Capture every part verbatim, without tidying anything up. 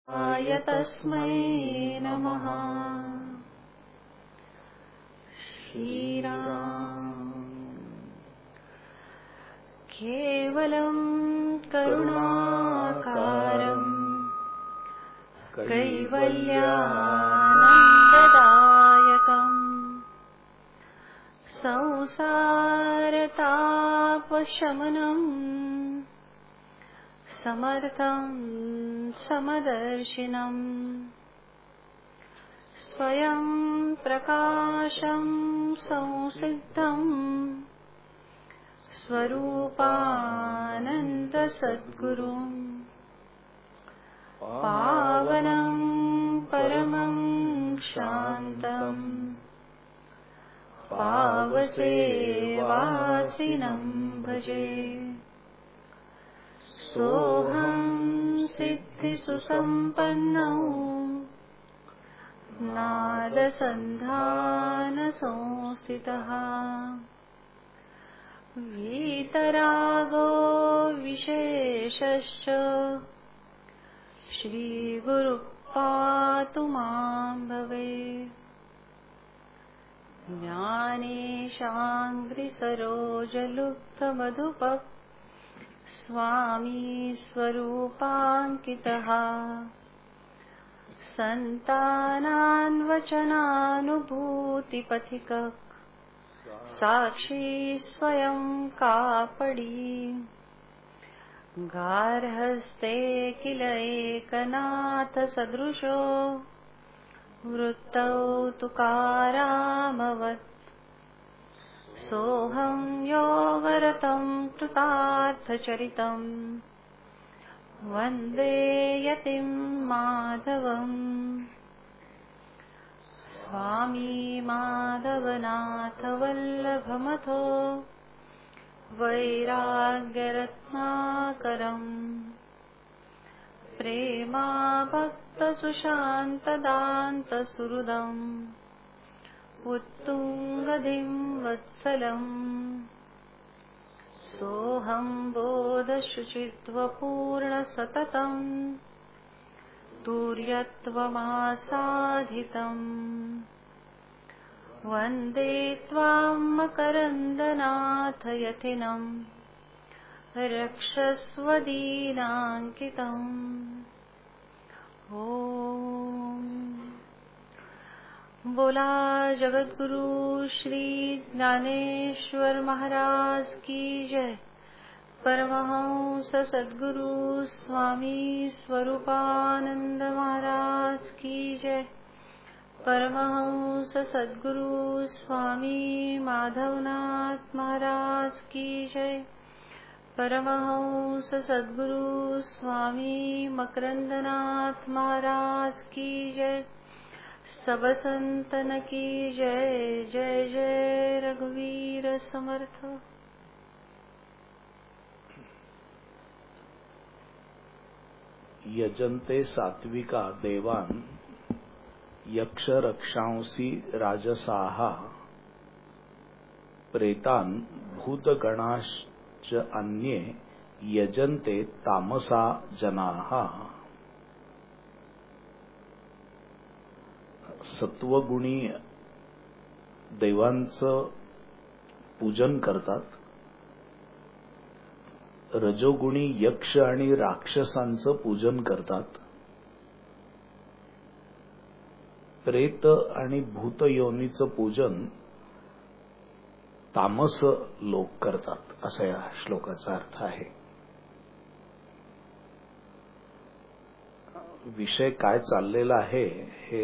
I तस्मै नमः। श्रीराम केवलं करुणाकारं कैवल्यानन्ददायकं संसारतापशमनं समर्थं समदर्शिनम् स्वयं प्रकाशं संसिद्धं स्वरूपानन्दसद्गुरुं पावनं परमं शान्तं पावसेवासिनं भजे। सोऽहं सिद्धिसुसम्पन्नौ नादसन्धानसंस्थितः वीतरागो विशेषश्च श्रीगुरुः पातु मां भवेत्। ज्ञानेशाङ्घ्रिसरोजलुब्धमधुपः स्वामी स्वरूपाङ्कितः सन्तानान्वचनानुभूतिपथिकः साक्षी स्वयं कापडी गार्हस्ते किल एकनाथसदृशो वृत्तौ तुकारामवत्। सोऽहं योगरतं कृतार्थचरितं वन्दे यतिं माधवम्। स्वामी माधवनाथ वल्लभमथो वैराग्यरत्नाकरम् प्रेमाभक्तसुशान्तदान्तसुहृदम् उत्तुङ्गधिं वत्सलम्। सोऽहं बोधशुचित्वपूर्णसततं तुर्यत्वमासाधितम् वन्दे त्वां मकरन्दनाथ यतिनं रक्षस्वदीनाङ्कितम्। ॐ बोला जगद्गुरु श्री ज्ञानेश्वर महाराज की जय। परमहंस सद्गुरु स्वामी स्वरूपानंद महाराज की जय। परमहंस सद्गुरु स्वामी माधवनाथ महाराज की जय। परमहंस सद्गुरु स्वामी मकरंदनाथ महाराज की जय। सब संतन की जय। जय जय रघुवीर समर्थ। यजन्ते सात्विका देवान् यक्ष रक्षांसि राजसाः प्रेतान् भूतगणाश्च अन्ये यजन्ते तामसा जनाः। सत्वगुणी देवांचं पूजन करतात, रजोगुणी यक्ष आणि राक्षसांचं पूजन करतात, प्रेत आणि भूतयोनीचं पूजन तामस लोक करतात, असा या श्लोकाचा अर्थ आहे. विषय काय चाललेला आहे हे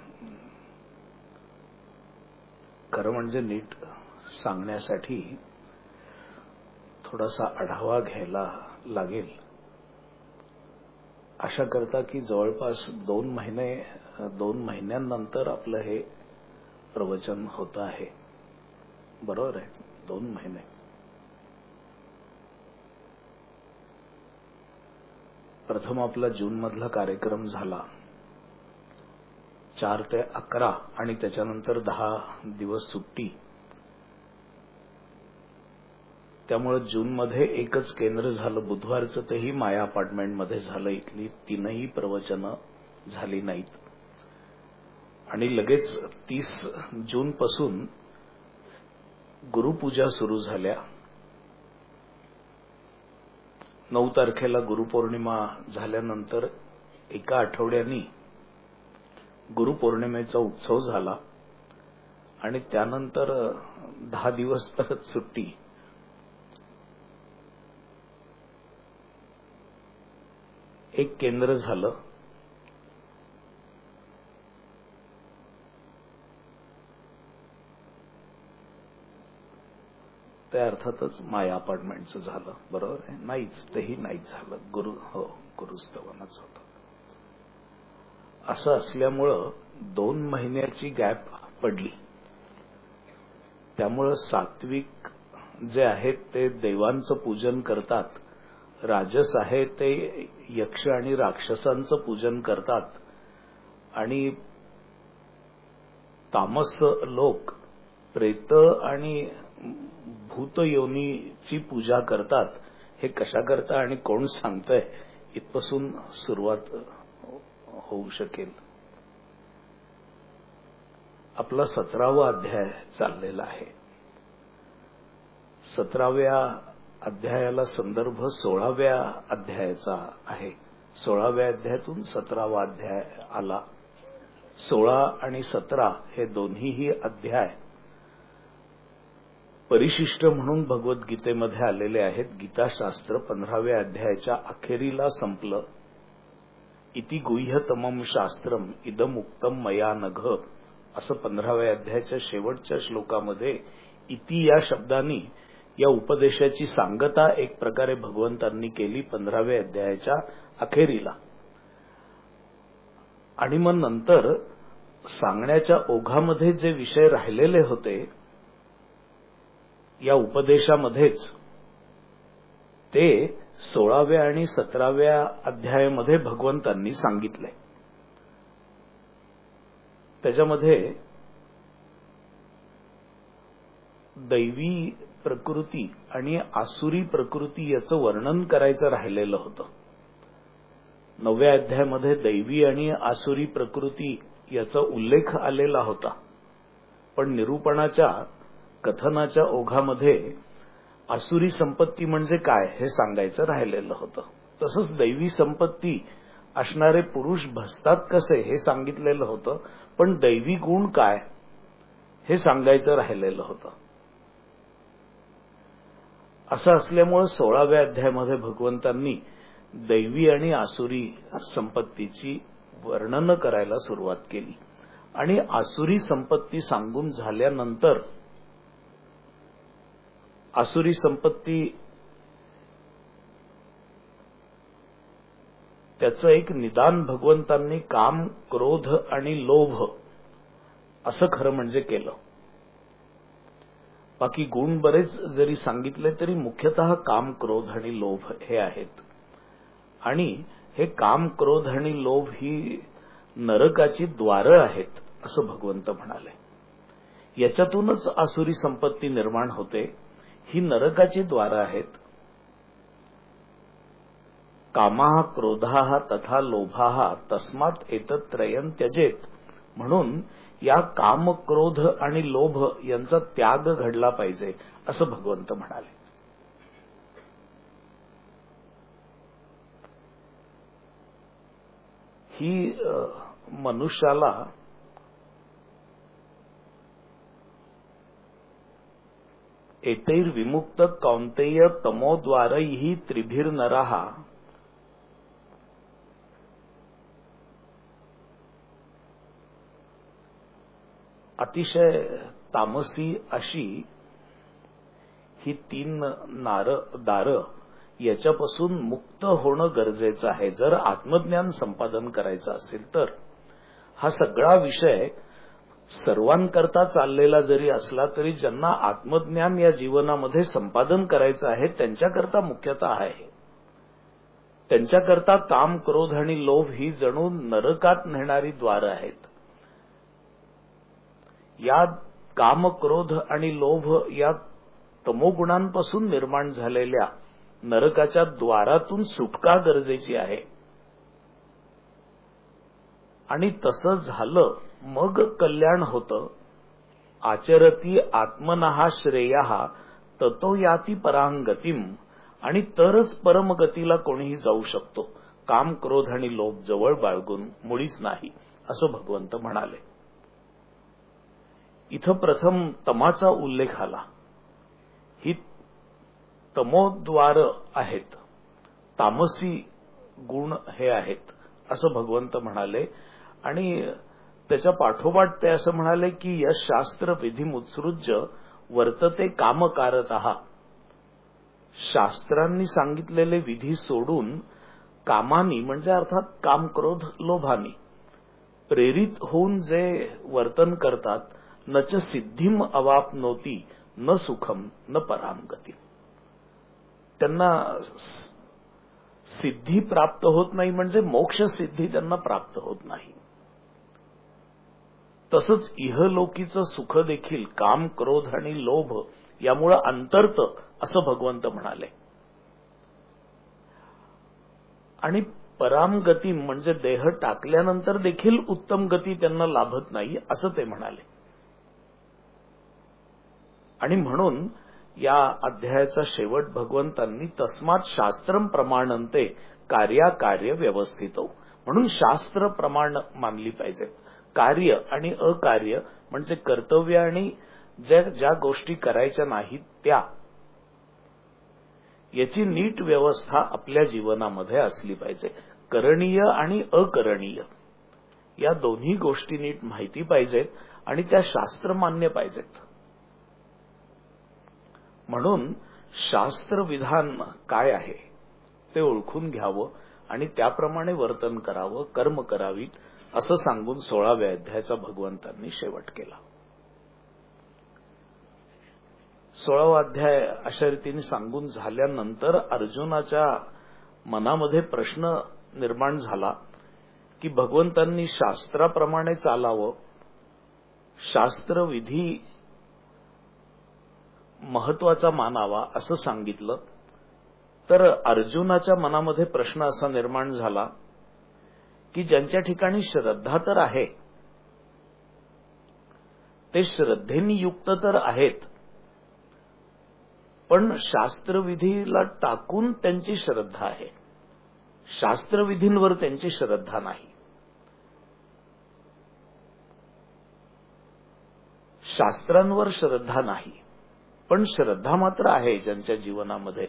खरं म्हणजे नीट सांगण्यासाठी थोडासा आढावा घ्यायला लागेल. आशा करता की जवळपास दोन महिने दोन महिन्यांनंतर आपलं हे प्रवचन होत आहे. बरोबर आहे, दोन महिने. प्रथम आपला जून मधला कार्यक्रम झाला चार ते अकरा आणि त्याच्यानंतर दहा दिवस सुट्टी. त्यामुळे जूनमध्ये एकच केंद्र झालं, बुधवारचं तेही माया अपार्टमेंटमध्ये झालं. इथली तीनही प्रवचनं झाली नाहीत. आणि लगेच तीस जून पासून गुरुपूजा सुरू झाल्या. नऊ तारखेला गुरुपौर्णिमा झाल्यानंतर एका आठवड्यानी गुरुपौर्णिमेचा उत्सव झाला आणि त्यानंतर दहा दिवस परत सुट्टी. एक केंद्र झालं. ते अर्थातच माया अपार्टमेंटचं झालं. बरोबर आहे? नाहीच, तेही नाहीच झालं. गुरु हो गुरुस्तवनच होतं. असं असल्यामुळं दोन महिन्याची गॅप पडली. त्यामुळं सात्विक जे आहेत ते देवांचं पूजन करतात, राजस आहे ते यक्ष आणि राक्षसांचं पूजन करतात आणि तामस लोक प्रेत आणि भूतयोनीची पूजा करतात. हे कशा करता आणि कोण सांगतंय इथपासून सुरुवात होऊ शकेल. आपला सतरावा अध्याय चाललेला आहे. सतराव्या अध्यायाला संदर्भ सोळाव्या अध्यायाचा आहे. सोळाव्या अध्यायातून सतरावा अध्याय आला. सोळा आणि सतरा हे दोन्हीही अध्याय परिशिष्ट म्हणून भगवद्गीतेमध्ये आलेले आहेत. गीताशास्त्र पंधराव्या अध्यायाच्या अखेरीला संपलं. इति गुह्यतमं शास्त्रम इदम उक्तम मया नघ असं पंधराव्या अध्यायाच्या शेवटच्या श्लोकामध्ये इति या शब्दांनी या उपदेशाची सांगता एक प्रकारे भगवंतांनी केली पंधराव्या अध्यायाच्या अखेरीला. आणि मग नंतर सांगण्याच्या ओघामध्ये जे विषय राहिलेले होते या उपदेशामध्येच ते सोळाव्या आणि सतराव्या अध्यायामध्ये भगवंतांनी सांगितले. त्याच्यामध्ये दैवी प्रकृती आणि आसुरी प्रकृती याचं वर्णन करायचं राहिलेलं होतं. नवव्या अध्यायामध्ये दैवी आणि आसुरी प्रकृती याचा उल्लेख आलेला होता, पण निरूपणाच्या कथनाच्या ओघामध्ये आसुरी संपत्ती म्हणजे काय हे सांगायचं राहिलेलं होतं. तसंच दैवी संपत्ती असणारे पुरुष भसतात कसे हे सांगितलेलं होतं, पण दैवी गुण काय हे सांगायचं राहिलेलं होतं. असं असल्यामुळे सोळाव्या अध्यायामध्ये भगवंतांनी दैवी आणि आसुरी संपत्तीची वर्णन करायला सुरुवात केली. आणि आसुरी संपत्ती सांगून झाल्यानंतर आसुरी संपत्ती त्याचं एक निदान भगवंतांनी काम, क्रोध आणि लोभ असं खरं म्हणजे केलं. बाकी गुण बरेच जरी सांगितले तरी मुख्यतः काम, क्रोध आणि लोभ हे आहेत. आणि हे काम, क्रोध आणि लोभ ही नरकाची द्वारं आहेत असं भगवंत म्हणाले. याच्यातूनच आसुरी संपत्ती निर्माण होते. ही नरकाची द्वारं आहेत. कामाः क्रोधाः तथा लोभाः तस्मात् एतत्त्रयं त्यजेत. म्हणून या काम, क्रोध आणि लोभ यांचा त्याग घडला पाहिजे असं भगवंत म्हणाले. ही मनुष्याला एतैर्विमुक्त कौंतेय तमोद्वारैः त्रिभिर्नरः अतिशय तामसी अशी ही तीन नार दारं याच्यापासून मुक्त होणं गरजेचं आहे. जर आत्मज्ञान संपादन करायचं असेल तर हा सगळा विषय सर्वांकरता चाललेला जरी असला तरी ज्यांना आत्मज्ञान या जीवनामध्ये संपादन करायचं आहे त्यांच्याकरता मुख्यतः आहे. त्यांच्याकरता काम, क्रोध आणि लोभ ही जणू नरकात नेणारी द्वारं आहेत. या काम, क्रोध आणि लोभ या तमोगुणांपासून निर्माण झालेल्या नरकाच्या द्वारातून सुटका गरजेची आहे. आणि तसं झालं मग कल्याण होतं. आचरती आत्मनहा श्रेयः ततो याती परांगतीम. आणि तरच परमगतीला कोणीही जाऊ शकतो. काम, क्रोध आणि लोभ जवळ बाळगून मुळीच नाही, असं भगवंत म्हणाले. इथं प्रथम तमाचा उल्लेख आला. ही तमोद्वार आहेत, तामसी गुण हे आहेत, असं भगवंत म्हणाले. आणि त्याच्या पाठोपाठ ते असं म्हणाले की यश शास्त्र विधिमुत्सृज्य वर्तते कामकारतः. शास्त्रांनी सांगितलेले विधी सोडून कामानी म्हणजे अर्थात काम, क्रोध, लोभानी प्रेरित होऊन जे वर्तन करतात, न च सिद्धीम अवाप्नोती न सुखम न परांगती. त्यांना सिद्धी प्राप्त होत नाही, म्हणजे मोक्ष सिद्धी त्यांना प्राप्त होत नाही. तसंच इहलोकीचं सुख देखील काम, क्रोध आणि लोभ यामुळे अंतरतं, असं भगवंत म्हणाले. आणि परामगती म्हणजे देह टाकल्यानंतर देखील उत्तम गती त्यांना लाभत नाही, असं ते म्हणाले. आणि म्हणून या अध्यायाचा शेवट भगवंतांनी तस्मात शास्त्रम प्रमाणन्ते कार्याकार्य व्यवस्थितो. म्हणून शास्त्र प्रमाण मानली पाहिजेत. कार्य आणि अकार्य म्हणजे कर्तव्य आणि ज्या ज्या गोष्टी करायच्या नाहीत त्या, याची नीट व्यवस्था आपल्या जीवनामध्ये असली पाहिजे. करणीय आणि अकरणीय या दोन्ही गोष्टी नीट माहिती पाहिजेत आणि त्या शास्त्रमान्य पाहिजेत. म्हणून शास्त्र विधान काय आहे ते ओळखून घ्यावं आणि त्याप्रमाणे वर्तन करावं, कर्म करावीत, असं सांगून सोळाव्या अध्यायाचा भगवंतांनी शेवट केला. सोळावा अध्याय अशा रीतीने सांगून झाल्यानंतर अर्जुनाच्या मनामध्ये प्रश्न निर्माण झाला की भगवंतांनी शास्त्राप्रमाणे चालावं, शास्त्रविधी महत्वाचा मानावा असं सांगितलं. तर अर्जुनाच्या मनामध्ये प्रश्न असा निर्माण झाला की ज्यांच्या ठिकाणी श्रद्धा तर आहे, ते श्रद्धेने युक्त तर आहेत, पण शास्त्रविधीला टाकून त्यांची श्रद्धा आहे, शास्त्रविधींवर त्यांची श्रद्धा नाही. शास्त्रांवर श्रद्धा नाही, पण श्रद्धा मात्र आहे ज्यांच्या जीवनामध्ये.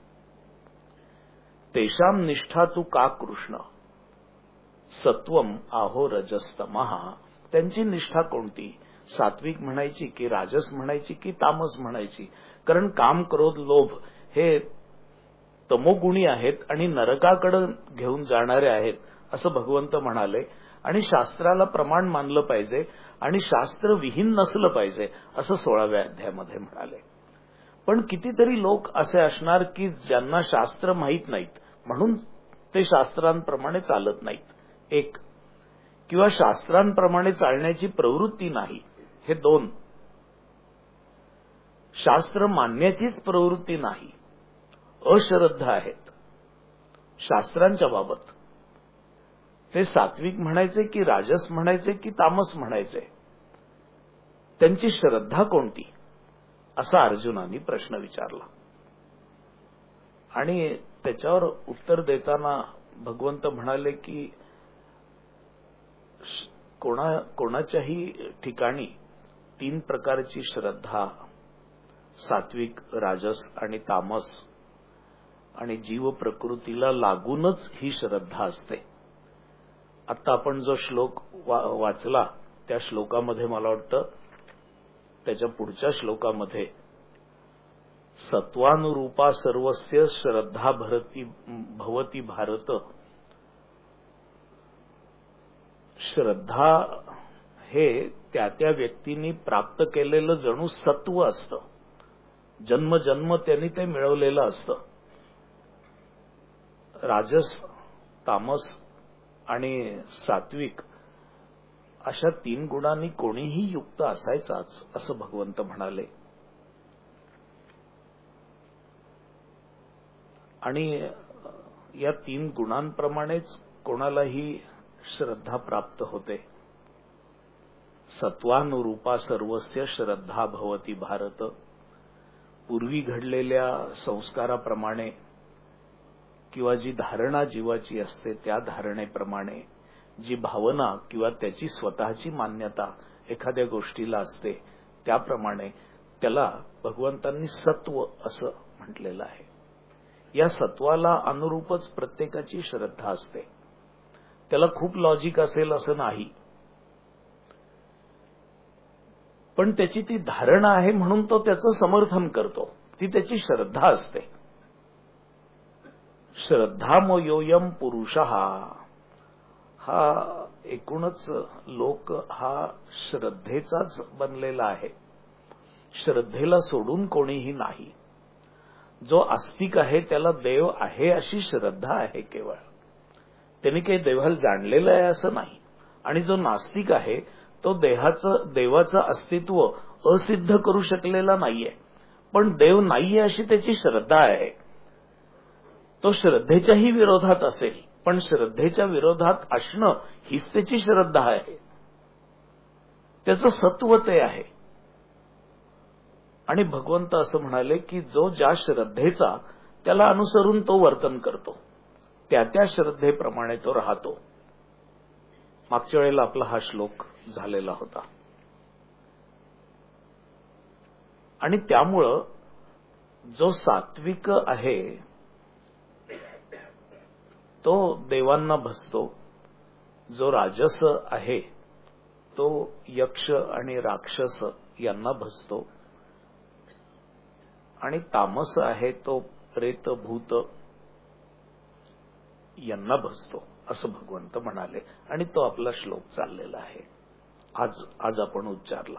तेषाम निष्ठा तू का कृष्ण सत्वम आहो रजस्तमः. त्यांची निष्ठा कोणती, सात्विक म्हणायची की राजस म्हणायची की तामस म्हणायची. कारण काम, क्रोध, लोभ हे तमोगुणी आहेत आणि नरकाकडे घेऊन जाणारे आहेत, असं भगवंत म्हणाले. आणि शास्त्राला प्रमाण मानलं पाहिजे आणि शास्त्र विहीन नसलं पाहिजे, असं सोळाव्या अध्यायामध्ये म्हणाले. पण कितीतरी लोक असे असणार की ज्यांना शास्त्र माहीत नाहीत, म्हणून ते शास्त्रांप्रमाणे चालत नाहीत. एक, किंवा शास्त्रांप्रमाणे चालण्याची प्रवृत्ती नाही. हे दोन, शास्त्र मानण्याचीच प्रवृत्ती नाही, अश्रद्धा आहेत शास्त्रांच्या बाबत. ते सात्विक म्हणायचे की राजस म्हणायचे की तामस म्हणायचे, त्यांची श्रद्धा कोणती, असा अर्जुनाने प्रश्न विचारला. आणि त्याच्यावर उत्तर देताना भगवंत म्हणाले की कोणा कोणाच्याही ठिकाणी तीन प्रकारची श्रद्धा, सात्विक, राजस आणि तामस, आणि जीव प्रकृतीला लागूनच ही श्रद्धा असते. आता आपण जो श्लोक वा, वाचला त्या श्लोकामध्ये मला वाटतं त्याच्या पुढच्या श्लोकामध्ये सत्वानुरूपा सर्वस्य श्रद्धा भरती भवती भारत. श्रद्धा हे त्या त्या व्यक्तींनी प्राप्त केलेलं जणू सत्व असतं, जन्मजन्म त्यांनी ते मिळवलेलं असतं. राजस, तामस आणि सात्विक अशा तीन गुणांनी कोणीही युक्त असायचाच, असं भगवंत म्हणाले. आणि या तीन गुणांप्रमाणेच कोणालाही श्रद्धा प्राप्त होते. सत्वानुरूपा सर्वस्य श्रद्धा भवती भारत. पूर्वी घडलेल्या संस्काराप्रमाणे किंवा जी धारणा जीवाची असते त्या धारणेप्रमाणे जी भावना किंवा त्याची स्वतःची मान्यता एखाद्या गोष्टीला असते त्याप्रमाणे त्याला भगवंतांनी सत्व असं म्हटलेलं आहे. या सत्वाला अनुरूपच प्रत्येकाची श्रद्धा असते. त्याला खूप लॉजिक असेल असं नाही, पण त्याची ती धारणा आहे म्हणून तो त्याचं समर्थन करतो. ती त्याची श्रद्धा असते. श्रद्धामयोयम पुरुषः. हा एकूणच लोक हा श्रद्धेचाच बनलेला आहे. श्रद्धेला सोडून कोणीही नाही. जो आस्तिक आहे त्याला देव आहे अशी श्रद्धा आहे केवळ. त्यांनी काही देवाला जाणलेलं आहे असं नाही. आणि जो नास्तिक आहे तो देहाचं देवाचं अस्तित्व असिद्ध करू शकलेला नाहीये, पण देव नाहीये अशी त्याची श्रद्धा आहे. तो श्रद्धेच्याही विरोधात असेल, पण श्रद्धेच्या विरोधात असणं हीच त्याची श्रद्धा आहे. त्याचं सत्व ते आहे. आणि भगवंत असं म्हणाले की जो ज्या श्रद्धेचा त्याला अनुसरून तो वर्तन करतो, त्या त्या श्रद्धेप्रमाणे तो राहतो. मागच्या वेळेला आपला हा श्लोक झालेला होता. आणि त्यामुळं जो सात्विक आहे तो देवांना भजतो. जो राजस आहे तो यक्ष आणि राक्षस यांना भजतो. आणि तामस आहे तो प्रेत भूत यांना भजतो असं भगवंत म्हणाले. आणि तो आपला श्लोक चाललेला आहे, आज आज आपण उच्चारला.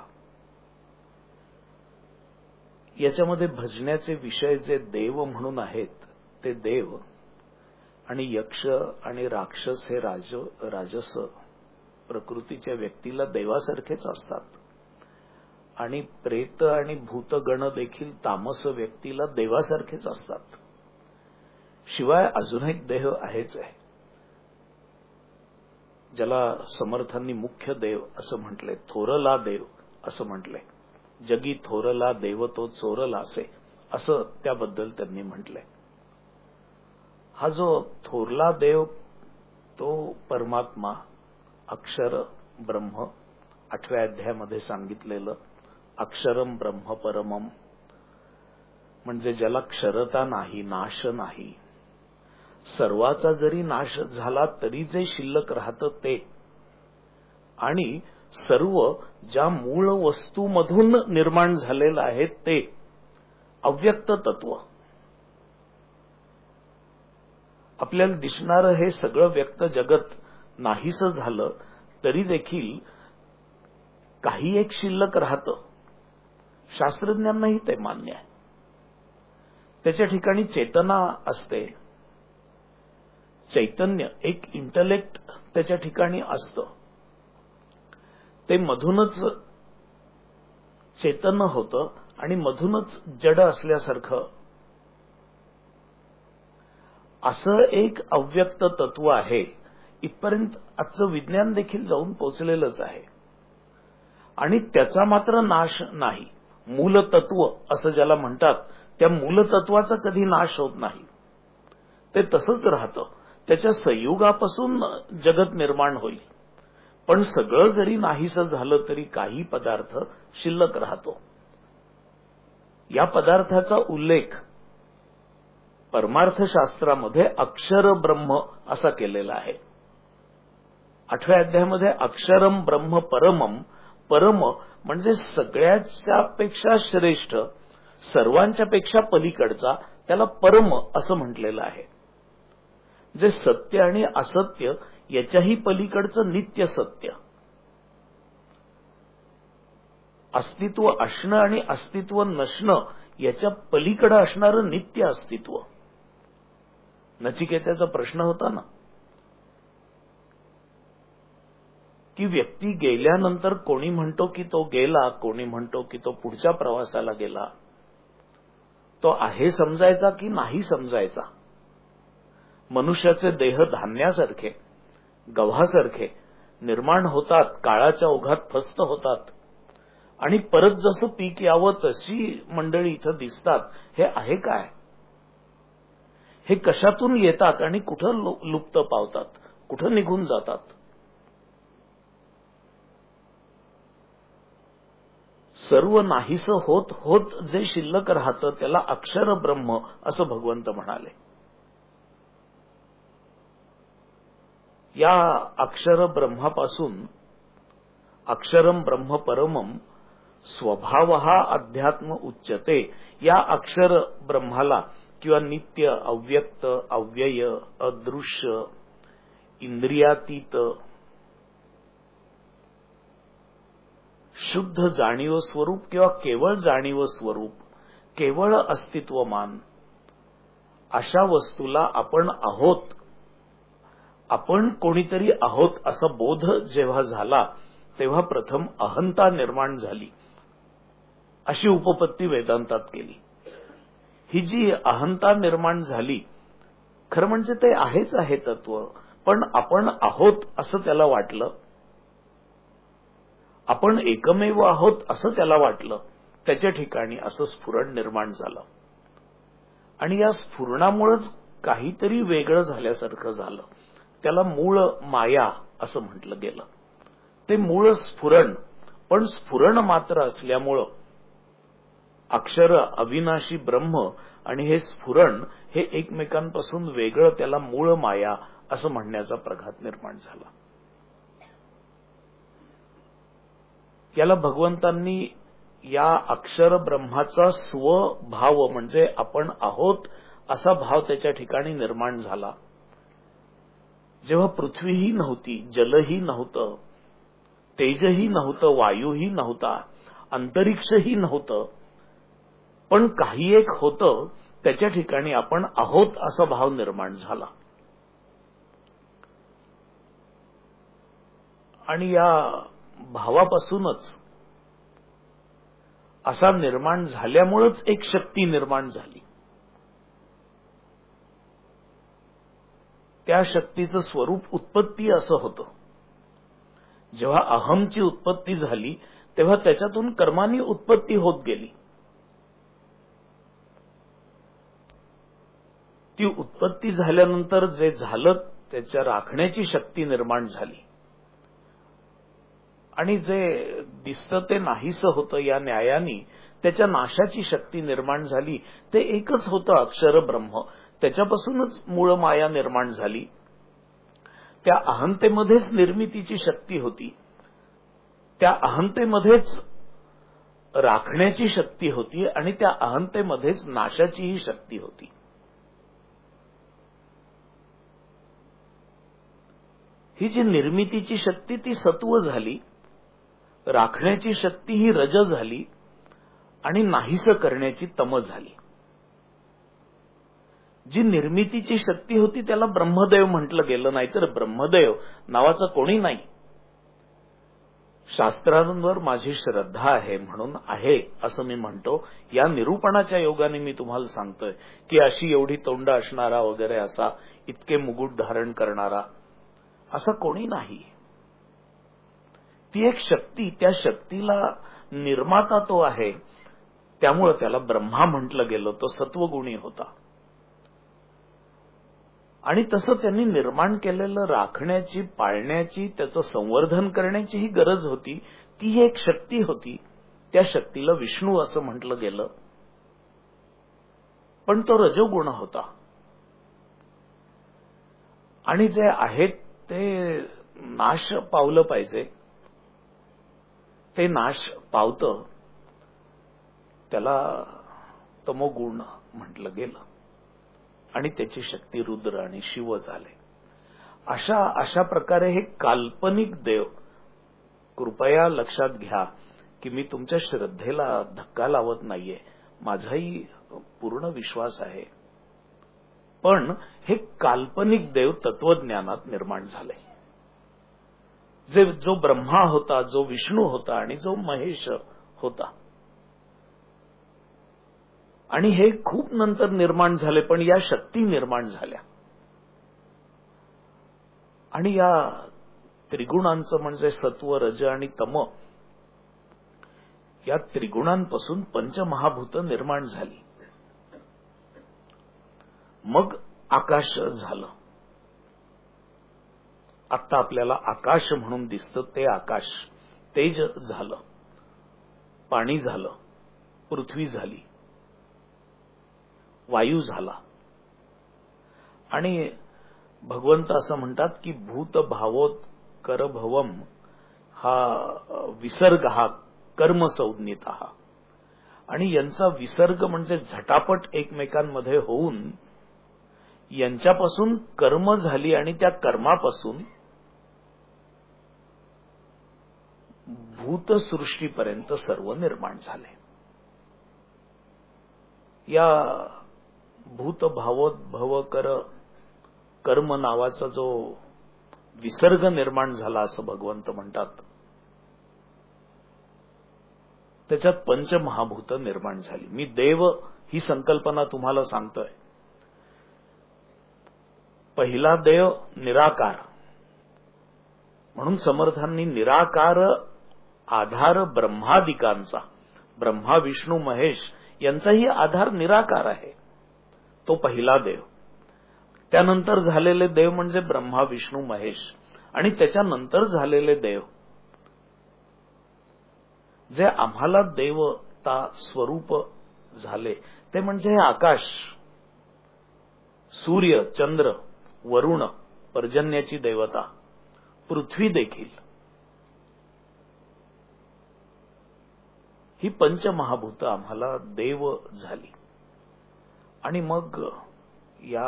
याच्यामध्ये भजण्याचे विषय जे देव म्हणून आहेत ते देव, आणि यक्ष आणि राक्षस हे राज राजस प्रकृतीच्या व्यक्तीला देवासारखेच असतात. आणि प्रेत आणि भूतगण देखील तामस व्यक्तीला देवासारखेच असतात. शिवाय अजून एक देह आहेच आहे, ज्याला समर्थांनी मुख्य देव असं म्हटले. थोरला देव असं म्हटले. जगी थोरला देव तो चोरला असे असं त्याबद्दल त्यांनी म्हटले. हा जो थोरला देव तो परमात्मा अक्षर ब्रह्म, आठव्या अध्यायामध्ये सांगितलेलं अक्षरम ब्रह्म परमम, म्हणजे ज्याला क्षरता नाही, नाश नाही. सर्वाचा जरी नाश झाला तरी जे शिल्लक राहतं ते, आणि सर्व ज्या मूळ वस्तूमधून निर्माण झालेलं आहे ते अव्यक्त तत्व. आपल्याला दिसणारं हे सगळं व्यक्त जगत नाहीसं झालं तरी देखील काही एक शिल्लक राहतं. शास्त्रज्ञांनाही ते मान्य आहे. त्याच्या ठिकाणी चेतना असते. चैतन्य एक इंटलेक्ट त्याच्या ठिकाणी असतं. ते मधूनच चैतन्य होतं आणि मधूनच जड असल्यासारखं असं एक अव्यक्त तत्व आहे. इथपर्यंत आजचं विज्ञान देखील जाऊन पोचलेलंच आहे. आणि त्याचा मात्र नाश नाही. मूलतत्व असं ज्याला म्हणतात त्या मूलतत्वाचा कधी नाश होत नाही. ते तसंच राहतं. त्याच्या संयुगापासून जगत निर्माण होईल, पण सगळं जरी नाहीसं झालं तरी काही पदार्थ शिल्लक राहतो. या पदार्थाचा उल्लेख परमार्थशास्त्रामध्ये अक्षर ब्रह्म असा केलेला आहे. आठव्या अध्यायामध्ये अक्षरम ब्रह्म परमम, परम म्हणजे सगळ्याच्यापेक्षा श्रेष्ठ, सर्वांच्या पेक्षा पलीकडचा, त्याला परम असं म्हटलेलं आहे. जे सत्य आणि असत्य याच्याही पलीकडचं नित्य सत्य, अस्तित्व असणं आणि अस्तित्व नसणं याच्या पलीकडे असणारं नित्य अस्तित्व. नचिकेताचा प्रश्न होता ना की व्यक्ती गेल्यानंतर कोणी म्हणतो की तो गेला, कोणी म्हणतो की तो पुढच्या प्रवासाला गेला. तो आहे समजायचा की नाही समजायचा. मनुष्याचे देह धान्यासारखे, गव्हासारखे निर्माण होतात, काळाच्या ओघात फस्त होतात आणि परत जसं पीक यावं तशी मंडळी इथं दिसतात. हे आहे काय? हे कशातून येतात आणि कुठं लुप्त पावतात, कुठं निघून जातात? सर्व नाहीसं होत होत जे शिल्लक राहतं त्याला अक्षर ब्रह्म असं भगवंत म्हणाले. या अक्षर ब्रह्मापासून अक्षरम ब्रह्म परमम स्वभावः अध्यात्म उच्यते. या अक्षर ब्रह्माला किंवा नित्य, अव्यक्त, अव्यय, अदृश्य, इंद्रियातीत, शुद्ध जाणीव स्वरूप किंवा केवळ जाणीव स्वरूप, केवळ अस्तित्वमान अशा वस्तूला आपण आहोत, आपण कोणीतरी आहोत असा बोध जेव्हा झाला तेव्हा प्रथम अहंता निर्माण झाली अशी उपपत्ती वेदांतात केली. ही जी अहंता निर्माण झाली, खरं म्हणजे ते आहेच आहे तत्व, पण आपण आहोत असं त्याला वाटलं, आपण एकमेव आहोत असं त्याला वाटलं. त्याच्या ठिकाणी असं स्फुरण निर्माण झालं आणि या स्फुरणामुळेच काहीतरी वेगळं झाल्यासारखं झालं. त्याला मूळ माया असं म्हटलं गेलं. ते मूळ स्फुरण, पण स्फुरण मात्र असल्यामुळं अक्षर, अविनाशी ब्रह्म आणि हे स्फुरण हे एकमेकांपासून वेगळं, त्याला मूळ माया असं म्हणण्याचा प्रघात निर्माण झाला. याला भगवंतांनी या अक्षर ब्रह्माचा स्वभाव म्हणजे आपण आहोत असा भाव त्याच्या ठिकाणी निर्माण झाला. जेव्हा पृथ्वीही नव्हती, जलही नव्हतं, तेजही नव्हतं, वायूही नव्हता, अंतरिक्षही नव्हतं, पण काही एक होतं, त्याच्या ठिकाणी आपण आहोत असा भाव निर्माण झाला. आणि या भावापासूनच असा निर्माण झाल्यामुळेच एक शक्ती निर्माण झाली. त्या शक्तीचं स्वरूप उत्पत्ती असं होतं. जेव्हा अहमची उत्पत्ती झाली तेव्हा त्याच्यातून कर्मांनी उत्पत्ती होत गेली. ती उत्पत्ती झाल्यानंतर जे झालं त्याच्या राखण्याची शक्ती निर्माण झाली आणि जे दिसतं ते नाहीसं होतं, या न्यायाने त्याच्या नाशाची शक्ती निर्माण झाली. ते एकच होतं अक्षर ब्रह्म, त्याच्यापासूनच मूळ माया निर्माण झाली. त्या अहंतेमध्येच निर्मितीची शक्ती होती, त्या अहंतेमध्येच राखण्याची शक्ती होती आणि त्या अहंतेमध्येच नाशाचीही शक्ती होती. ही जी निर्मितीची शक्ती ती सत्व झाली, राखण्याची शक्ती ही रज झाली आणि नाहीसं करण्याची तम झाली. जी निर्मितीची शक्ती होती त्याला ब्रह्मदेव म्हटलं गेलं, नाहीतर ब्रह्मदेव नावाचं कोणी नाही. शास्त्रांवर माझी श्रद्धा आहे म्हणून आहे असं मी म्हणतो. या निरूपणाच्या योगाने मी तुम्हाला सांगतोय की अशी एवढी तोंड असणारा वगैरे असा, इतके मुकुट धारण करणारा असा कोणी नाही. ती एक शक्ती, त्या शक्तीला निर्माता तो आहे, त्यामुळे त्याला ब्रह्मा म्हटलं गेलं. तो सत्वगुणी होता आणि तसं त्यांनी निर्माण केलेलं राखण्याची, पाळण्याची, त्याचं संवर्धन करण्याची ही गरज होती. ती एक शक्ती होती. त्या शक्तीला विष्णू असं म्हटलं गेलं, पण तो रजोगुण होता आणि जे आहेत ते नाश पावलं पाहिजे, ते नाश पावतं, त्याला तमोगुण म्हटलं गेलं आणि त्याची शक्ती रुद्र आणि शिव झाले. अशा अशा प्रकारे हे काल्पनिक देव, कृपया लक्षात घ्या की मी तुमच्या श्रद्धेला धक्का लावत नाहीये, माझाही पूर्ण विश्वास आहे, पण हे काल्पनिक देव तत्वज्ञानात निर्माण झाले. जे जो ब्रह्मा होता, जो विष्णू होता आणि जो महेश होता, आणि हे खूप नंतर निर्माण झाले, पण या शक्ती निर्माण झाल्या. आणि या त्रिगुणांचं म्हणजे सत्व, रज आणि तम, या त्रिगुणांपासून पंचमहाभूत निर्माण झाली. मग आकाश झालं. आता आपल्याला आकाश म्हणून दिसतं ते आकाश. तेज झालं, पाणी झालं, पृथ्वी झाली, वायू झाला. आणि भगवंत असं म्हणतात की भूत भावोत करभवम हा विसर्ग, हा कर्म संज्ञित हा. आणि यांचा विसर्ग म्हणजे झटापट एकमेकांमध्ये होऊन यांच्यापासून कर्म झाली आणि त्या कर्मापासून भूतसृष्टीपर्यंत सर्व निर्माण झाले. या भूत भावोद्भव कर कर्म नावाचा जो विसर्ग निर्माण झाला असं भगवंत म्हणतात, त्याच्यात पंचमहाभूत निर्माण झाली. मी देव ही संकल्पना तुम्हाला सांगतोय. पहिला देव निराकार, म्हणून समर्थांनी निराकार आधार ब्रह्मादिकांचा, ब्रह्मा विष्णू महेश यांचाही आधार निराकार आहे, तो पहिला देव. त्यानंतर झालेले देव म्हणजे ब्रह्मा विष्णू महेश, आणि त्याच्यानंतर झालेले देव जे आम्हाला देवता स्वरूप झाले ते म्हणजे हे आकाश, सूर्य, चंद्र, वरुण, पर्जन्याची देवता, पृथ्वी देखील. ही पंचमहाभूत आम्हाला देव झाली. आणि मग या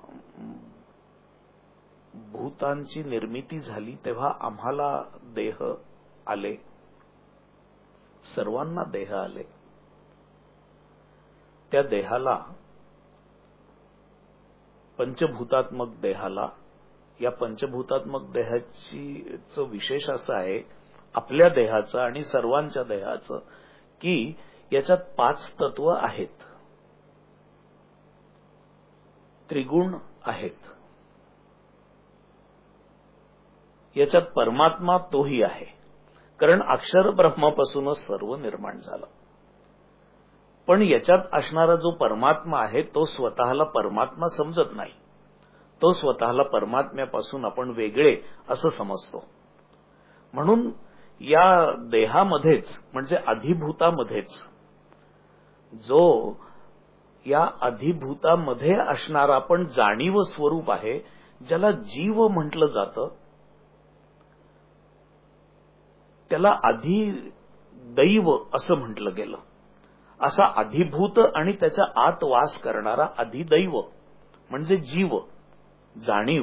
भूतांची निर्मिती झाली तेव्हा आम्हाला देह आले, सर्वांना देह आले. त्या देहाला, पंचभूतात्मक देहाला, या पंचभूतात्मक देहाची विशेष असं आहे आपल्या देहाचं आणि सर्वांच्या देहाचं की याच्यात पाच तत्व आहेत, त्रिगुण आहेत. याच्यात परमात्मा तोही आहे, कारण अक्षर ब्रह्मापासूनच सर्व निर्माण झालं. पण याच्यात असणारा जो परमात्मा आहे तो स्वतःला परमात्मा समजत नाही. तो स्वतःला परमात्म्यापासून आपण वेगळे असं समजतो. म्हणून या देहामध्येच म्हणजे अधिभूतामध्येच जो या अधिभूतामध्ये असणारा पण जाणीव स्वरूप आहे, ज्याला जीव म्हटलं जातं, त्याला अधिदैव असं म्हटलं गेलं. असा अधिभूत आणि त्याच्या आत वास करणारा अधिदैव म्हणजे जीव, जाणीव.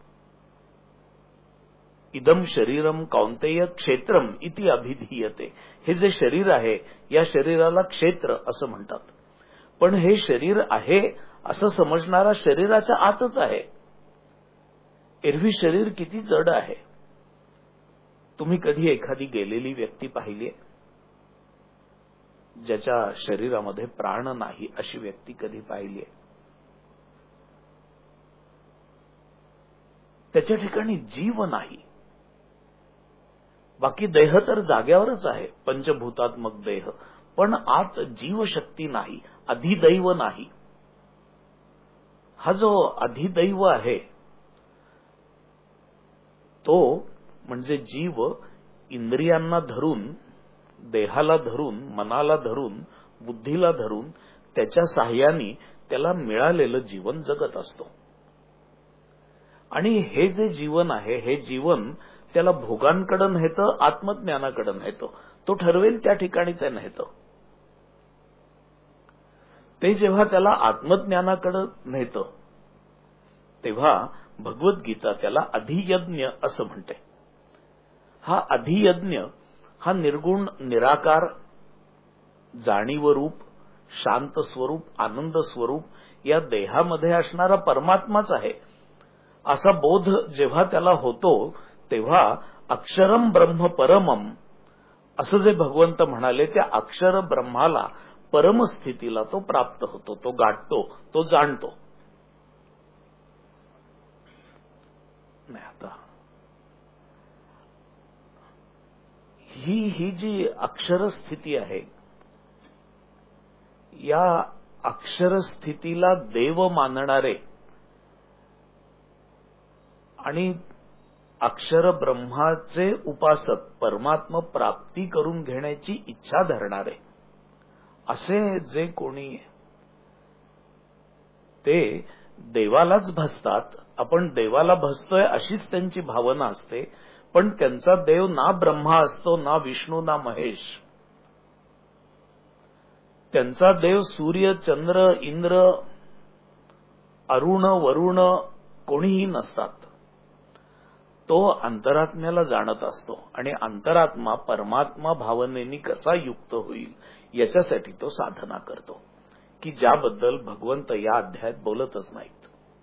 इदम शरीरम कौंतेय क्षेत्रम इति अभिधीयते. हे जे शरीर आहे या शरीराला क्षेत्र असं म्हणतात. पण हे शरीर आहे असं समजणारा शरीराच्या आतच आहे. एरवी शरीर किती जड आहे. तुम्ही कधी एखादी गेलेली व्यक्ती पाहिली आहे? ज्याच्या शरीरामध्ये प्राण नाही अशी व्यक्ती कधी पाहिली आहे? त्याच्या ठिकाणी जीव नाही. बाकी देह तर जाग्यावरच आहे, पंचभूतात्मक देह, पण आत जीवशक्ती नाही, अधिदैव नाही. हा जो अधिदैव आहे तो म्हणजे जीव इंद्रियांना धरून, देहाला धरून, मनाला धरून, बुद्धीला धरून त्याच्या साह्याने त्याला मिळालेलं जीवन जगत असतो. आणि हे जे जीवन आहे हे जीवन त्याला भोगांकडे नेतं, आत्मज्ञानाकडे नेतं. तो ठरवेल त्या ठिकाणी ते नेतं. ते जेव्हा त्याला आत्मज्ञानाकडे नेतं तेव्हा भगवद्गीता त्याला अधियज्ञ असं म्हणते. हा अधियज्ञ हा निर्गुण, निराकार, जाणीवरूप, शांत स्वरूप, आनंद स्वरूप या देहामध्ये असणारा परमात्माच आहे असा बोध जेव्हा त्याला होतो तेव्हा अक्षरम ब्रह्म परमम असं जे भगवंत म्हणाले त्या अक्षर ब्रह्माला, परमस्थितीला तो प्राप्त होतो, तो गाठतो, तो जाणतो. नाही आता ही ही जी अक्षरस्थिती आहे, या अक्षरस्थितीला देव मानणारे आणि अक्षर ब्रह्माचे उपासक, परमात्मा प्राप्ती करून घेण्याची इच्छा धरणारे असे जे कोणी ते देवालाच भजतात. आपण देवाला भजतोय अशीच त्यांची भावना असते, पण त्यांचा देव ना ब्रह्मा असतो, ना विष्णू, ना महेश. त्यांचा देव सूर्य, चंद्र, इंद्र, अरुण, वरुण कोणीही नसतात. तो अंतरात्म्याला जाणत असतो आणि अंतरात्मा परमात्मा भावनेनी कसा युक्त होईल याच्यासाठी तो साधना करतो, की ज्याबद्दल भगवंत या अध्यायात बोलतच नाहीत.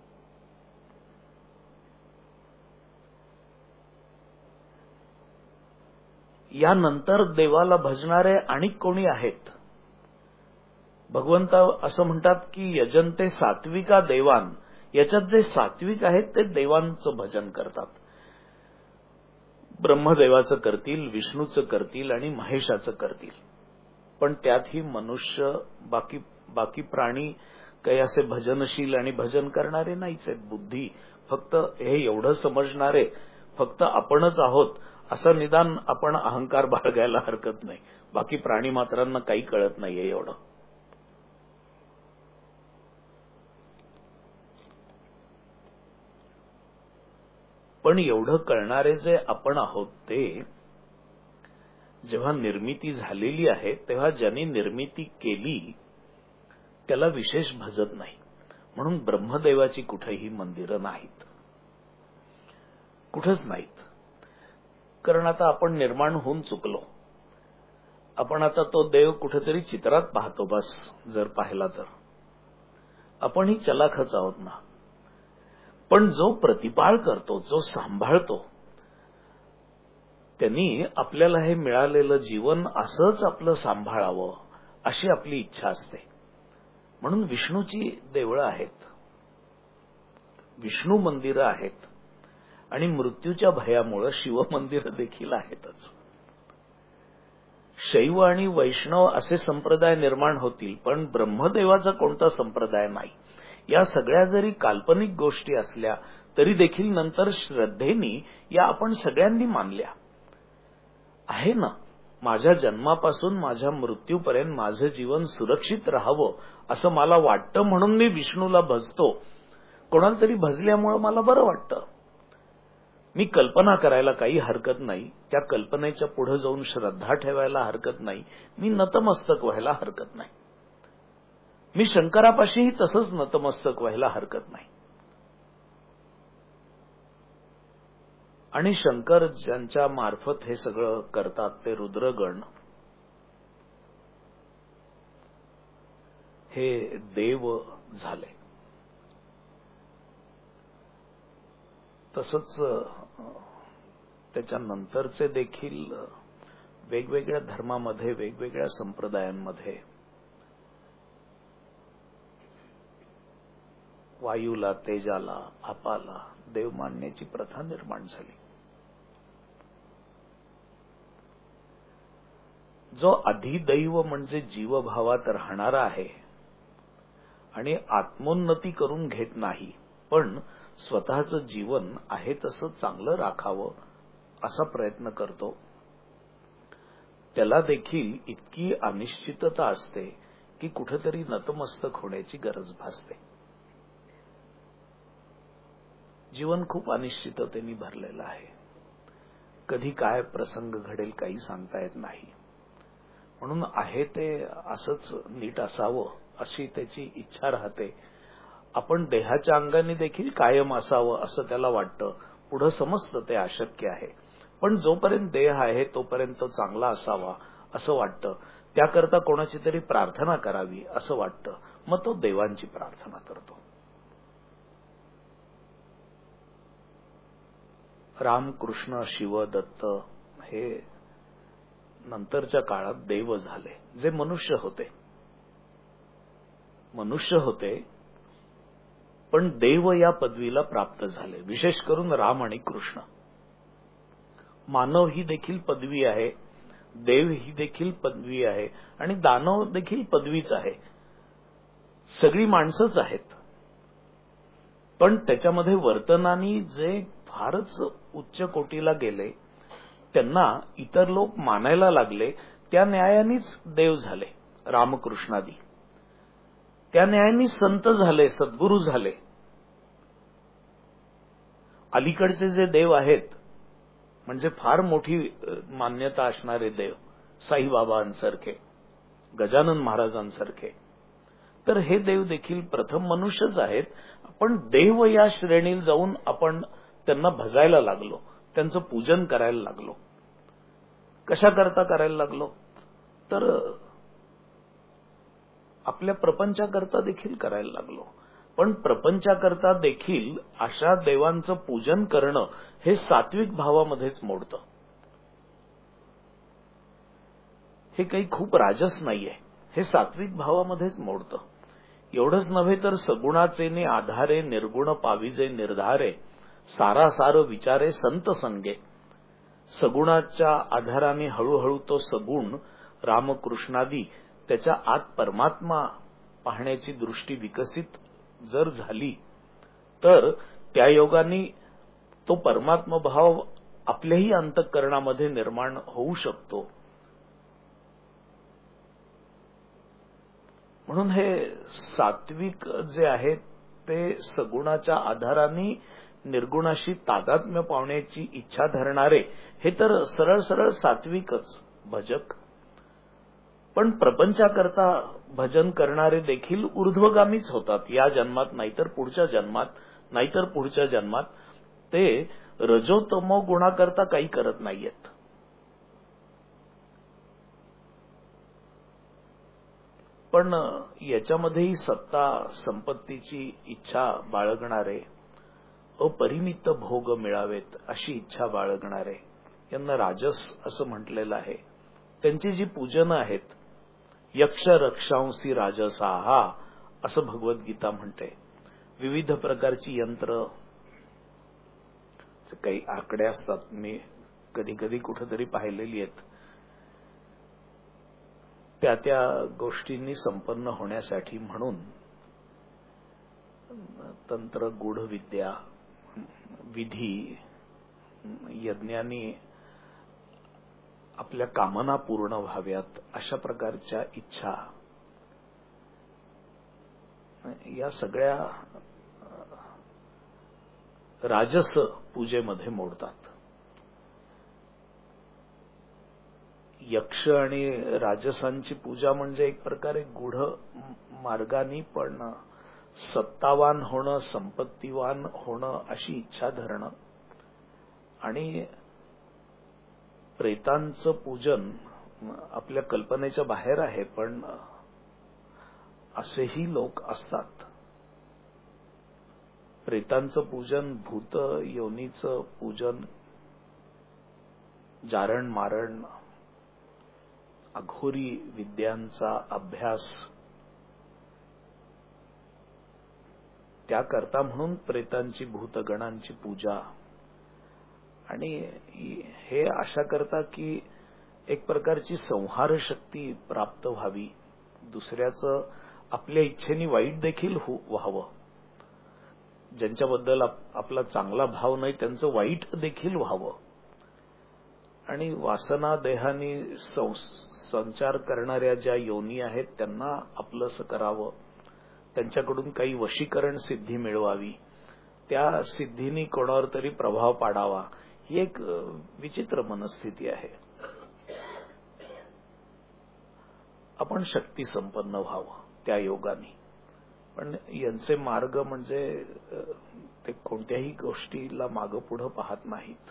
यानंतर देवाला भजणारे आणि कोणी आहेत. भगवंत असं म्हणतात की यजंते सात्विका देवान. याच्यात जे सात्विक आहेत ते देवांचं भजन करतात. ब्रह्मदेवाचं करतील, विष्णूचं करतील आणि महेशाचं करतील. पण त्यातही मनुष्य, बाकी बाकी प्राणी काही असे भजनशील आणि भजन करणारे नाहीच आहेत. बुद्धी फक्त हे एवढं समजणारे फक्त आपणच आहोत असं निदान आपण अहंकार बाळगायला हरकत नाही. बाकी प्राणी मात्रांना काही कळत नाहीये एवढं. पण एवढं कळणारे जे आपण आहोत ते जेव्हा निर्मिती झालेली आहे तेव्हा ज्यांनी निर्मिती केली त्याला विशेष भजत नाही. म्हणून ब्रह्मदेवाची कुठेही मंदिरं नाहीत, कुठंच नाहीत. कारण आता आपण निर्माण होऊन चुकलो. आपण आता तो देव कुठेतरी चित्रात पाहतो बस. जर पाहिला तर आपणही चलाखच आहोत ना. पण जो प्रतिपाळ करतो, जो सांभाळतो, त्यांनी आपल्याला हे मिळालेलं जीवन असंच आपलं सांभाळावं अशी आपली इच्छा असते. म्हणून विष्णूची देवळं आहेत, विष्णू मंदिरं आहेत आणि मृत्यूच्या भयामुळे शिवमंदिरं देखील आहेतच. शैव आणि वैष्णव असे संप्रदाय निर्माण होतील, पण ब्रह्मदेवाचा कोणता संप्रदाय नाही. या सगळ्या जरी काल्पनिक गोष्टी असल्या तरी देखील नंतर श्रद्धेनी या आपण सगळ्यांनी मानल्या आहे ना. माझ्या जन्मापासून माझ्या मृत्यूपर्यंत माझं जीवन सुरक्षित राहावं असं मला वाटतं, म्हणून मी विष्णूला भजतो. कोणाला तरी भजल्यामुळे मला बरं वाटतं. मी कल्पना करायला काही हरकत नाही, त्या कल्पनेच्या पुढे जाऊन श्रद्धा ठेवायला हरकत नाही, मी नतमस्तक व्हायला हरकत नाही. मी शंकरापाशीही तसंच नतमस्तक व्हायला हरकत नाही. आणि शंकर ज्यांच्या मार्फत हे सगळं करतात ते रुद्रगण, हे देव झाले. तसंच त्याच्यानंतरचे देखील वेगवेगळ्या धर्मामध्ये, वेगवेगळ्या संप्रदायांमध्ये वायूला, तेजाला, आपाला देव मानण्याची प्रथा निर्माण झाली. जो अधिदैव म्हणजे जीवभावात राहणारा आहे आणि आत्मोन्नती करून घेत नाही, पण स्वतःचं जीवन आहे तसं चांगलं राखावं असा प्रयत्न करतो, त्याला देखील इतकी अनिश्चितता असते की कुठेतरी नतमस्तक होण्याची गरज भासते. जीवन खूप अनिश्चिततेने भरलेलं आहे. कधी काय प्रसंग घडेल काही सांगता येत नाही. म्हणून आहे ते असंच नीट असावं अशी त्याची इच्छा राहते. आपण देहाच्या अंगाने देखील कायम असावं असं त्याला वाटतं. पुढं समजतं ते अशक्य आहे, पण जोपर्यंत देह आहे तोपर्यंत तो चांगला असावा असं वाटतं. त्याकरता कोणाची तरी प्रार्थना करावी असं वाटतं. मग तो देवांची प्रार्थना करतो. राम, कृष्ण, शिव, दत्त हे नंतरच्या काळात देव झाले, जे मनुष्य होते. मनुष्य होते पण देव या पदवीला प्राप्त झाले. विशेष करून राम आणि कृष्ण. मानव ही देखील पदवी आहे, देव ही देखील पदवी आहे आणि दानव देखील पदवीच आहे. सगळी माणसंच आहेत. पण त्याच्यामध्ये वर्तनानी जे फारच उच्च कोटीला गेले, त्यांना इतर लोक मानायला लागले, त्या न्यायानेच देव झाले रामकृष्णादी. त्या न्यायाने संत झाले, सद्गुरू झाले. अलीकडचे जे देव आहेत म्हणजे फार मोठी मान्यता असणारे देव, साईबाबांसारखे, गजानन महाराजांसारखे, तर हे देव देखील प्रथम मनुष्यच आहेत. पण देव या श्रेणीत जाऊन आपण त्यांना भजायला लागलो, त्यांचं पूजन करायला लागलो. कशा करता करायला लागलो? तर आपल्या प्रपंचाकरता देखील करायला लागलो. पण प्रपंचाकरता देखील अशा देवांचं पूजन करणं हे सात्विक भावामध्येच मोडतं. हे काही खूप राजस नाहीये, हे सात्विक भावामध्येच मोडतं. एवढंच नव्हे तर सगुणाचे आधारे निर्गुण पाविजे निर्धारे, सारासार विचारे संत संगे. सगुणाच्या आधाराने हळूहळू तो सगुण रामकृष्णादी त्याच्या आत परमात्मा पाहण्याची दृष्टी विकसित जर झाली तर त्या योगाने तो परमात्मा भाव आपल्याही अंतःकरणामध्ये निर्माण होऊ शकतो. म्हणून हे सात्विक जे आहे ते सगुणाच्या आधाराने निर्गुणाशी तादात्म्य पावण्याची इच्छा धरणारे हे तर सरळ सरळ सात्विकच भजक. पण प्रपंचाकरता भजन करणारे देखील ऊर्ध्वगामीच होतात. या जन्मात नाहीतर पुढच्या जन्मात, नाहीतर पुढच्या जन्मात ते रजोतमो गुणाकरता काही करत नाहीयेत. पण याच्यामध्येही सत्ता संपत्तीची इच्छा बाळगणारे, अपरिमित भोग मिळावेत अशी इच्छा बाळगणारे यांना राजस असं म्हटलेलं आहे. त्यांची जी पूजनं आहेत, यक्ष रक्षांसी राजसाहा असं भगवद्गीता म्हणते. विविध प्रकारची यंत्र, काही आकडे असतात, मी कधी कधी कुठेतरी पाहिलेली आहेत. त्या त्या गोष्टींनी संपन्न होण्यासाठी म्हणून तंत्र, गूढ विद्या, विधी, यज्ञांनी आपल्या कामना पूर्ण व्हाव्यात अशा प्रकारच्या इच्छा या सगळ्या राजस पूजेमध्ये मोडतात. यक्ष आणि राजसांची पूजा म्हणजे एक प्रकारे गूढ मार्गाने पण सत्तावान होणं, संपत्तीवान होणं अशी इच्छा धरणं. आणि प्रेतांचं पूजन आपल्या कल्पनेच्या बाहेर आहे, पण असेही लोक असतात. प्रेतांचं पूजन, भूत योनीचं पूजन, जारण मारण, अघोरी विद्यांचा अभ्यास, त्याकरता म्हणून प्रेतांची, भूतगणांची पूजा. आणि हे अशा करता की एक प्रकारची संहार शक्ती प्राप्त व्हावी, दुसऱ्याचं आपल्या इच्छेने वाईट देखील व्हावं. ज्यांच्याबद्दल आपला चांगला भाव नाही त्यांचं वाईट देखील व्हावं. आणि वासना देहानी संचार करणाऱ्या ज्या योनी आहेत त्यांना आपलंसं करावं, त्यांच्याकडून काही वशीकरण सिद्धी मिळवावी, त्या सिद्धीनी कोणावर तरी प्रभाव पाडावा, ही एक विचित्र मनस्थिती आहे. आपण शक्ती संपन्न व्हावं त्या योगाने. पण यांचे मार्ग म्हणजे ते कोणत्याही गोष्टीला मागं पुढं पाहत नाहीत.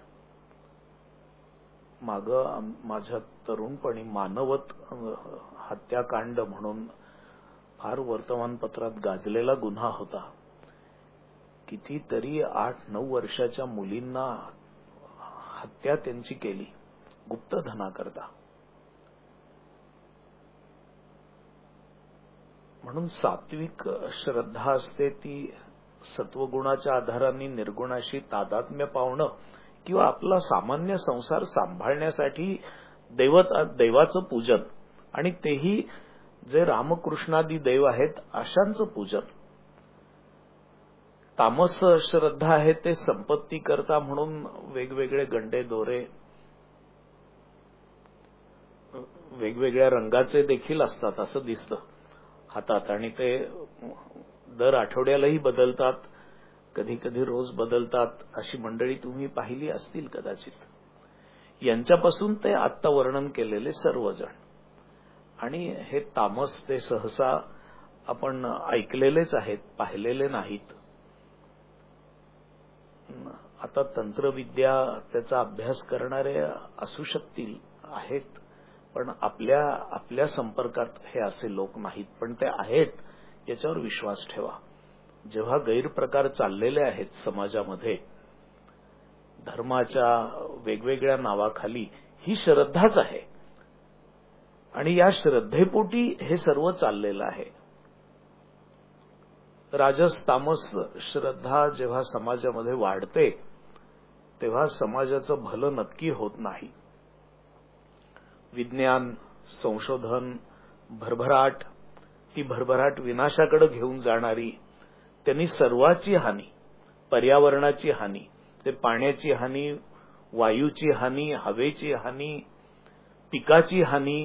मागं माझ्या तरुणपणी मानवत हत्याकांड म्हणून फार वर्तमानपत्रात गाजलेला गुन्हा होता. कितीतरी आठ नऊ वर्षाच्या मुलींना हत्या त्यांची केली गुप्तधनाकरता. म्हणून सात्विक श्रद्धा असते ती सत्वगुणाच्या आधाराने निर्गुणाशी तादात्म्य पावणं किंवा आपला सामान्य संसार सांभाळण्यासाठी दैवत दैवाचं पूजन, आणि तेही जे रामकृष्णादी देव आहेत अशांचं पूजन. तामस श्रद्धा आहे ते संपत्ती करता म्हणून वेगवेगळे गंडे दोरे वेगवेगळ्या रंगाचे देखील असतात असं दिसतं हातात, आणि ते दर आठवड्यालाही बदलतात, कधी कधी रोज बदलतात. अशी मंडळी तुम्ही पाहिली असतील कदाचित. यांच्यापासून ते आत्ता वर्णन केलेले सर्वजण, आणि हे तामस ते सहसा आपण ऐकलेलेच आहेत, पाहिलेले नाहीत. आता तंत्रविद्या त्याचा अभ्यास करणारे असू शकतील, आहेत, पण आपल्या आपल्या संपर्कात हे असे लोक नाहीत, पण ते आहेत याच्यावर विश्वास ठेवा. जेव्हा गैरप्रकार चाललेले आहेत समाजामध्ये धर्माच्या वेगवेगळ्या नावाखाली, ही श्रद्धाच आहे, आणि या श्रद्धेपोटी हे सर्व चाललेलं आहे. राजस तामस श्रद्धा जेव्हा समाजामध्ये वाढते तेव्हा समाजाचं भलं नक्की होत नाही. विज्ञान, संशोधन, भरभराट, ती भरभराट विनाशाकडे घेऊन जाणारी, त्यांनी सर्वाची हानी, पर्यावरणाची हानी, ते पाण्याची हानी, वायूची हानी, हवेची हानी, पिकाची हानी,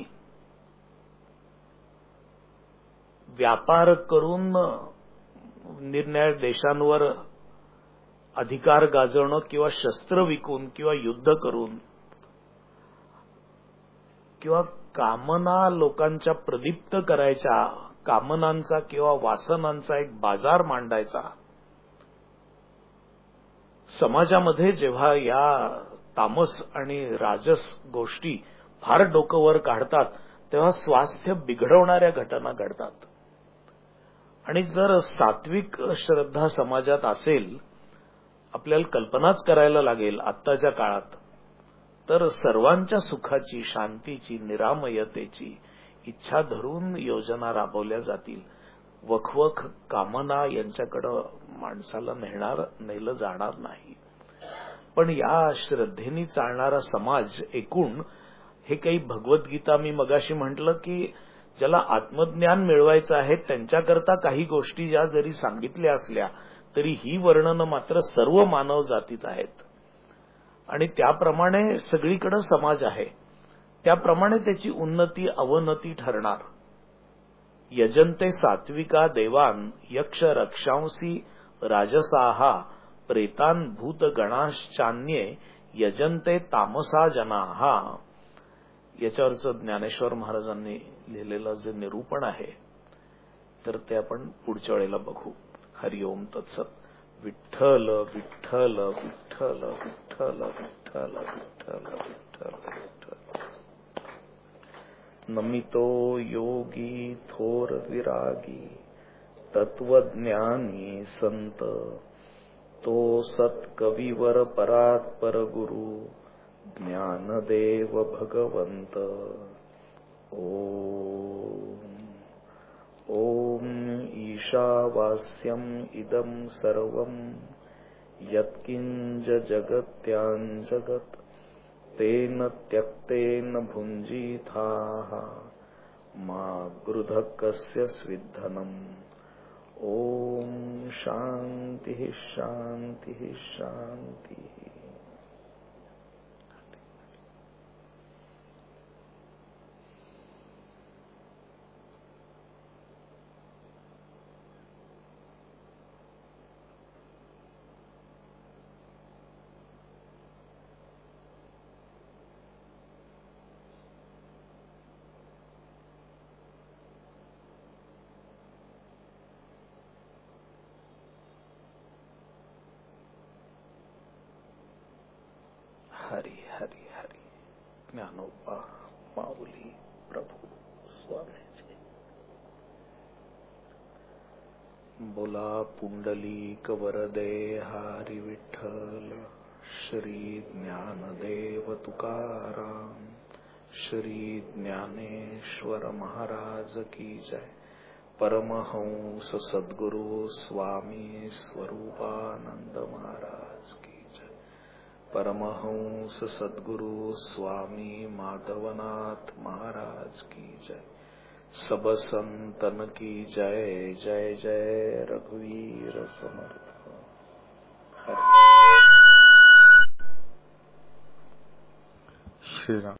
व्यापार करून निरनिराळ्या देशांवर अधिकार गाजवणं किंवा शस्त्र विकून किंवा युद्ध करून किंवा कामना लोकांच्या प्रदीप्त करायच्या, कामनांचा किंवा वासनांचा एक बाजार मांडायचा. समाजामध्ये जेव्हा या तामस आणि राजस गोष्टी फार डोकं वर काढतात तेव्हा स्वास्थ्य बिघडवणाऱ्या घटना घडतात. आणि जर सात्विक श्रद्धा समाजात असेल, आपल्याला कल्पनाच करायला लागेल आत्ताच्या काळात, तर सर्वांच्या सुखाची, शांतीची, निरामयतेची इच्छा धरून योजना राबवल्या जातील. वखवख, कामना यांच्याकडे माणसाला नेणार नेलं जाणार नाही. पण या श्रद्धेने चालणारा समाज एकूण, हे काही भगवद्गीता, मी मगाशी म्हटलं की ज्याला आत्मज्ञान मिळवायचं आहे त्यांच्याकरता काही गोष्टी ज्या जरी सांगितल्या असल्या तरी ही वर्णनं मात्र सर्व मानव जातीत आहेत, आणि त्याप्रमाणे सगळीकडे समाज आहे, त्याप्रमाणे त्याची उन्नती अवनती ठरणार. यजन्ते सात्विका देवान यक्ष रक्षांसी राजसाहा प्रेतान भूतगणाश्चान्ये यजन्ते तामसा जनाहा. याच्यावरचं ज्ञानेश्वर महाराजांनी लिहिलेलं जे निरूपण आहे तर ते आपण पुढच्या वेळेला बघू. हरिओम तत्सत. विठ्ठल विठ्ठल विठ्ठल विठ्ठल विठ्ठल विठ्ठल विठ्ठल विठ्ठल. नमितो योगी थोर विरागी तत्वज्ञानी संत, तो सत्कविवर परात्पर गुरु ज्ञानदेव भगवंत. ओम ओम ईशावास्यम इदं सर्वं यत्किंच जगत्यां जगत् तेन त्यक्तेन भुञ्जीथाः मा गृधः कस्य स्विद्धनम्. ओम शांति शांति शांति. हरि हरि हरि. ज्ञानोबा माऊली प्रभू स्वामीचे. बोला पुंडलिक वरदे हरी विठ्ठल. श्री ज्ञानदेव तुकाराम. श्री ज्ञानेश्वर महाराज की जय. परमहंस सद्गुरु स्वामी स्वरूपानंद महाराज की. परमहंस सद्गुरु स्वामी माधवनाथ महाराज की जय। सब संतन की जय। जय जय रघुवीर समर्थ। श्री राम।